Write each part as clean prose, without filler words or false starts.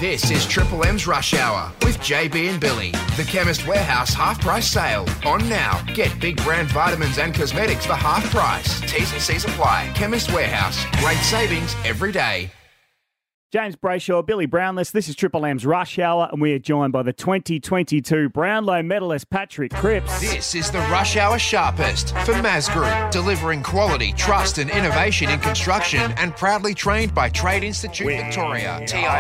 This is Triple M's Rush Hour with JB and Billy. The Chemist Warehouse half-price sale. On now. Get big brand vitamins and cosmetics for half price. T's and C's apply. Chemist Warehouse. Great savings every day. James Brayshaw, Billy Brownless. This is Triple M's Rush Hour, and we are joined by the 2022 Brownlow medalist Patrick Cripps. This is the Rush Hour Sharpest for Maz Group, delivering quality, trust and innovation in construction and proudly trained by Trade Institute Victoria.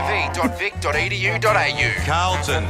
tiv.vic.edu.au. Carlton.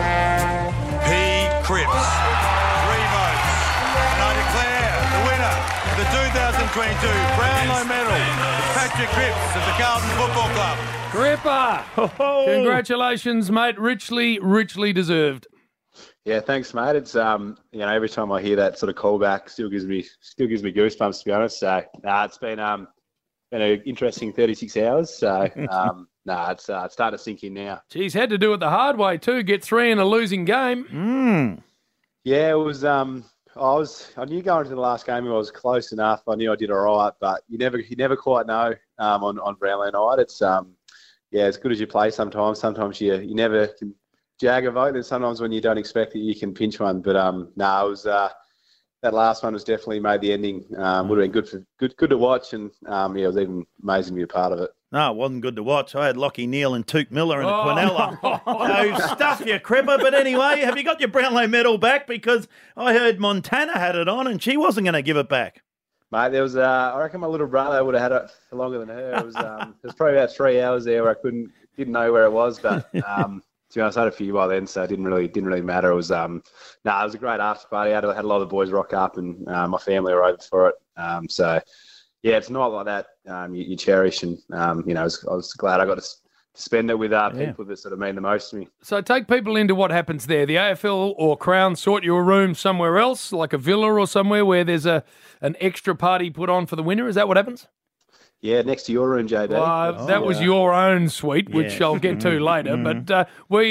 P. Cripps. 3 votes. And I declare the winner of the 2022 Brownlow medal is Patrick Cripps of the Carlton Football Club. Cripper! Congratulations, mate. Richly deserved. Yeah, thanks, mate. It's every time I hear that sort of callback, still gives me goosebumps, to be honest. So, it's been an interesting 36 hours. So, it's starting to sink in now. Geez, had to do it the hard way too. Get 3 in a losing game. Yeah, it was. I knew going to the last game I was close enough. I knew I did all right, but you never quite know on Brownlow night. It's as good as you play sometimes. Sometimes you never can jag a vote, and sometimes when you don't expect it, you can pinch one. But it was that last one was definitely made the ending. Would have been good to watch, and it was even amazing to be a part of it. No, it wasn't good to watch. I had Lockie Neal and Tuke Miller in a Quinella. So stuff you, Cripper. But anyway, have you got your Brownlow medal back? Because I heard Montana had it on and she wasn't going to give it back. Mate, there was I reckon my little brother would have had it for longer than her. It was probably about 3 hours there where I didn't know where it was, but to be honest, I had a few by then, so it didn't really matter. It was it was a great after party. I had a lot of the boys rock up, and my family were over for it. Yeah, it's not like that. You cherish, and I was glad I got to spend it with people that sort of mean the most to me. So take people into what happens there. The AFL or Crown sort you a room somewhere else, like a villa or somewhere where there's an extra party put on for the winner. Is that what happens? Yeah, next to your room, JB. Well, that was your own suite, which I'll get to later. But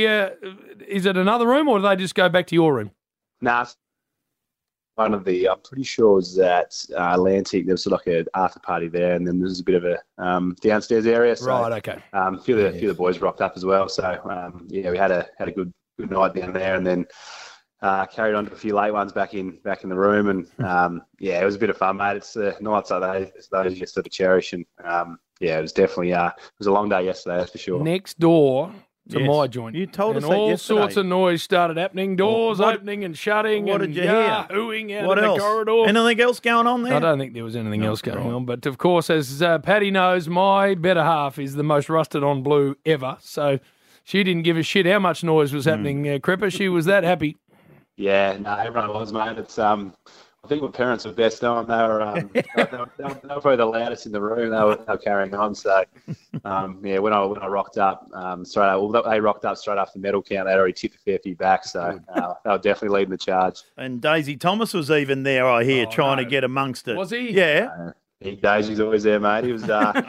is it another room, or do they just go back to your room? Nah, I'm pretty sure it was at Atlantic. There was sort of like an after party there, and then there's a bit of a downstairs area. So, right, okay. A few of the boys rocked up as well. So, we had a good night down there, and then carried on to a few late ones back in the room, and it was a bit of fun, mate. It's nights like those you sort of cherish, and it was definitely it was a long day yesterday, that's for sure. Next door to my joint. You told us that all yesterday. Sorts of noise started happening. Doors opening and shutting. What and did you hear? Hooing out What in else? the corridor. Anything else going on there? I don't think there was anything else going on. But, of course, as Paddy knows, my better half is the most rusted on blue ever. So she didn't give a shit how much noise was happening, Cripper. She was that happy. Yeah, no, everyone was, mate. It's I think my parents were best on. They were probably the loudest in the room. They were carrying on. So, when I rocked up they rocked up straight after the medal count. They'd already tipped a fair few back, so they were definitely leading the charge. And Daisy Thomas was even there, I hear, trying to get amongst it. Was he? Yeah. Daisy's always there, mate. He was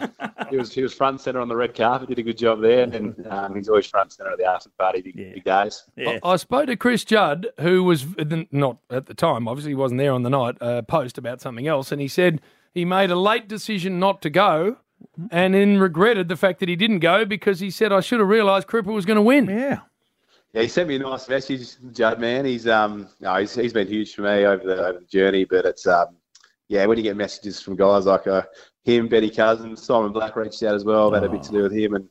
he was front and centre on the red carpet. Did a good job there, and he's always front and centre at the after party. Big days. Yeah. I spoke to Chris Judd, who was not at the time, obviously he wasn't there on the night, post about something else, and he said he made a late decision not to go and then regretted the fact that he didn't go because he said, I should have realised Cripper was going to win. Yeah. Yeah, he sent me a nice message, Judd, man. He's been huge for me over the journey, but it's when you get messages from guys like him, Benny Cousins, Simon Black reached out as well. I've had a bit to do with him, and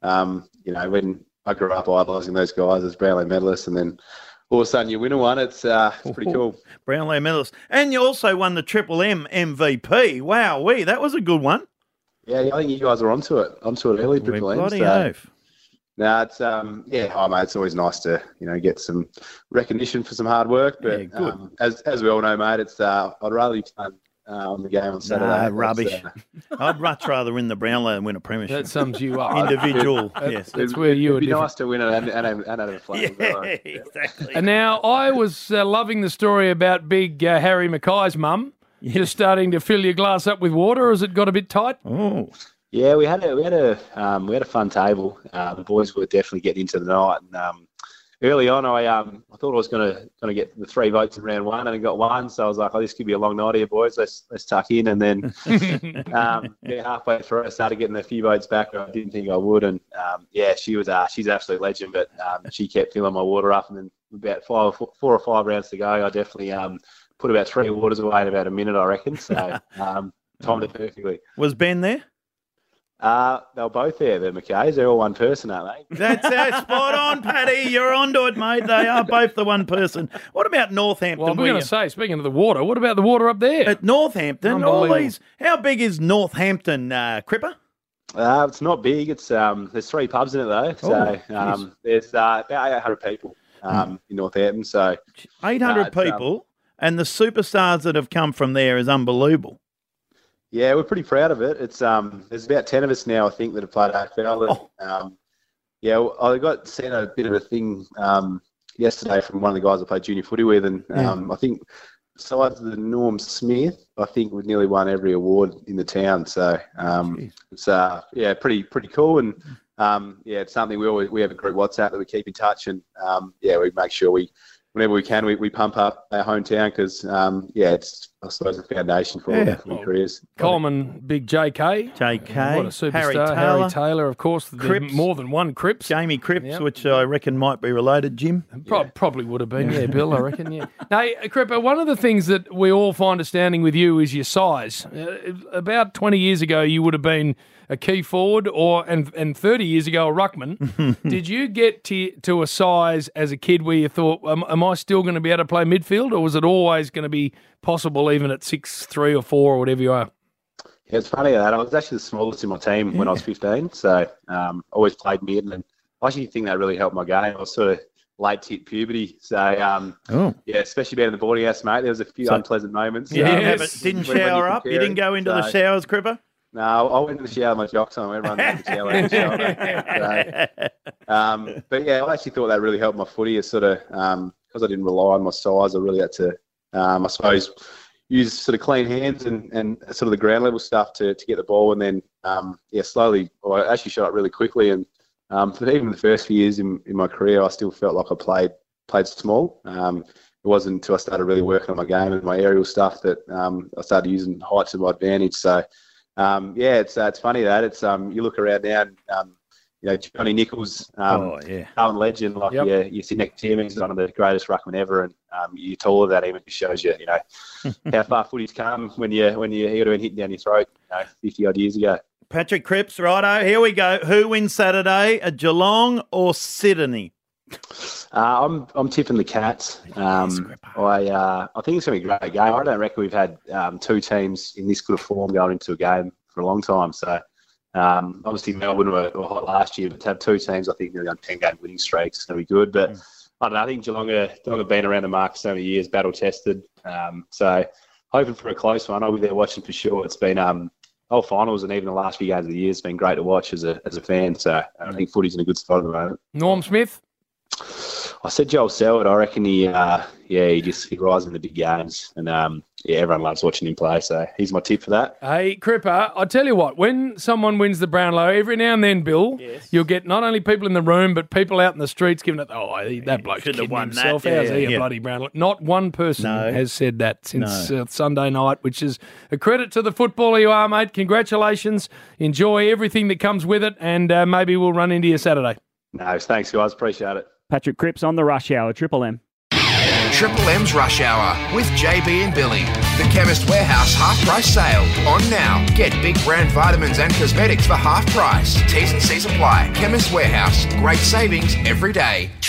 when I grew up idolising those guys as Brownlow medalists, and then all of a sudden you win one. It's pretty cool. Brownlow medalist, and you also won the Triple M MVP. Wow, that was a good one. Yeah, I think you guys were onto it early. Triple M. Bloody oath. No, it's mate, it's always nice to get some recognition for some hard work. But good. As we all know, mate, it's I'd rather be playing on the game on Saturday. No, rubbish. I'd much rather win the Brownlow than win a premiership. That sums you up. Individual, yes. That's where you It'd be are nice to win it and have a flag. Exactly. And now I was loving the story about big Harry Mackay's mum. Just starting to fill your glass up with water, or has it got a bit tight? Oh. Yeah, we had a fun table. The boys were definitely getting into the night, and early on, I thought I was going to get the 3 votes in round 1, and I got 1. So I was like, "Oh, this could be a long night here, boys. Let's tuck in." And then halfway through, I started getting a few votes back where I didn't think I would. And she's an absolute legend. But she kept filling my water up, and then about 4 or 5 rounds to go, I definitely put about 3 waters away in about a minute, I reckon. So timed it perfectly. Was Ben there? They were both there, the McKays. They're all one person, aren't they? That's spot on, Paddy. You're onto it, mate. They are both the one person. What about Northampton? Well, we're going to say, speaking of the water, what about the water up there? At Northampton, all these. How big is Northampton, Cripper? It's not big. It's there's 3 pubs in it though. So there's about 800 people in Northampton. So 800 people, and the superstars that have come from there is unbelievable. Yeah, we're pretty proud of it. It's there's about 10 of us now, I think, that have played AFL. I got sent a bit of a thing yesterday from one of the guys I played junior footy with, and I think besides the Norm Smith, I think we've nearly won every award in the town. So it's pretty cool, and it's something we have a group WhatsApp that we keep in touch, and we make sure whenever we can, we pump up our hometown because, it's, I suppose, the foundation for all our careers. Coleman, big JK. What a superstar. Harry Taylor, of course. Cripps. More than one Cripps. Jamie Cripps, which I reckon might be related, Jim. Probably would have been, Bill, I reckon, Now, Cripper, one of the things that we all find astounding with you is your size. About 20 years ago, you would have been a key forward and 30 years ago a ruckman. Did you get to a size as a kid where you thought, am I still going to be able to play midfield, or was it always going to be possible even at 6'3" or 4" or whatever you are? Yeah, it's funny that I was actually the smallest in my team when I was 15, so always played mid, and I actually think that really helped my game. I was sort of late to hit puberty, so especially being in the boarding house, mate, there was a few unpleasant moments. Didn't shower up? You didn't go into the showers, Cripper? No, I went to the shower with my jocks on. Everyone went to the shower and shower. But I actually thought that really helped my footy. It's sort of because I didn't rely on my size, I really had to, I suppose, use sort of clean hands and sort of the ground level stuff to get the ball, and then slowly. Well, I actually shot up really quickly, and for even the first few years in my career, I still felt like I played small. It wasn't until I started really working on my game and my aerial stuff that I started using height to my advantage. So. It's funny that it's you look around now and Johnny Nichols, Carlton legend, you sit next to him, he's one of the greatest ruckmen ever, and you're taller than him. It just shows you, how far footy's come when you would have been hitting down your throat, 50 odd years ago. Patrick Cripps, righto, here we go. Who wins Saturday, Geelong or Sydney? I'm tipping the Cats. I think it's going to be a great game. I don't reckon we've had 2 teams in this good a form going into a game for a long time. So obviously Melbourne were hot last year, but to have 2 teams, I think nearly on 10-game winning streaks is going to be good. But I don't know. I think Geelong have been around the mark so many years, battle tested. So hoping for a close one. I'll be there watching for sure. It's been whole finals and even the last few games of the year has been great to watch as a fan. So I think footy's in a good spot at the moment. Norm Smith. I said Joel Selwood. I reckon he rises in the big games, and everyone loves watching him play. So he's my tip for that. Hey, Cripper, I tell you what, when someone wins the Brownlow, every now and then, Bill, you'll get not only people in the room, but people out in the streets giving it. That bloke's kidding himself. How's he a bloody Brownlow? Not one person has said that since Sunday night, which is a credit to the footballer you are, mate. Congratulations. Enjoy everything that comes with it, and maybe we'll run into you Saturday. No, thanks, guys. Appreciate it. Patrick Cripps on the Rush Hour, Triple M. Triple M's Rush Hour with JB and Billy. The Chemist Warehouse half-price sale on now. Get big brand vitamins and cosmetics for half price. T's and C's apply. Chemist Warehouse. Great savings every day.